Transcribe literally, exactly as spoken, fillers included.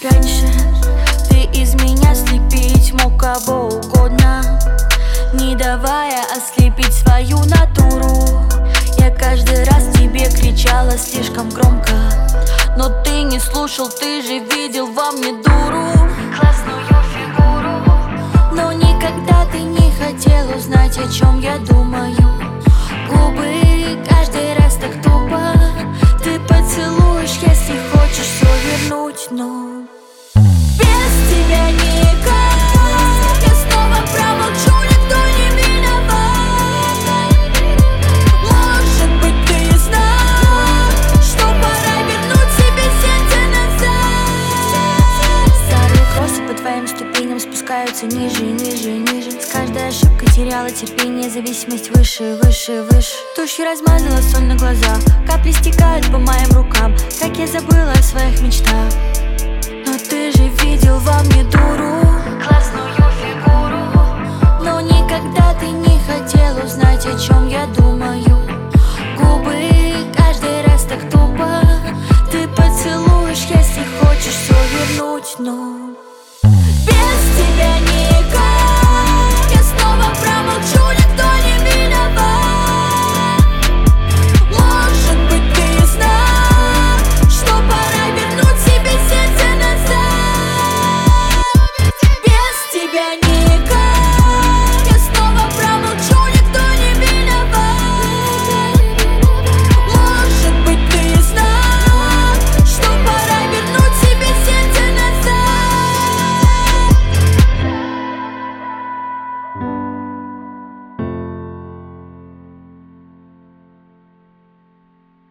Раньше ты из меня слепить мог кого угодно, не давая ослепить свою натуру. Я каждый раз тебе кричала слишком громко, но ты не слушал, ты же видел во мне дуру. Классную фигуру, но никогда ты не хотел узнать, о чем я думаю. Губы каждый раз так тупо ты поцелуешь, если хочешь все вернуть, но без тебя никак. Я снова промолчу, никто не виноват. Может быть, ты знал, что пора вернуть себе сердце назад. Старые кроссы по твоим ступеням спускаются ниже, ниже, ниже. С каждой ошибкой теряла терпение, зависимость выше, выше, выше. Тушью размазала соль на глазах, капли стекают по моим рукам. Как я забыла о своих мечтах, но ты же видел во мне дуру. Классную фигуру, но никогда ты не хотел узнать, о чем я думаю. Губы каждый раз так тупо ты поцелуешь, если хочешь все вернуть, но без тебя не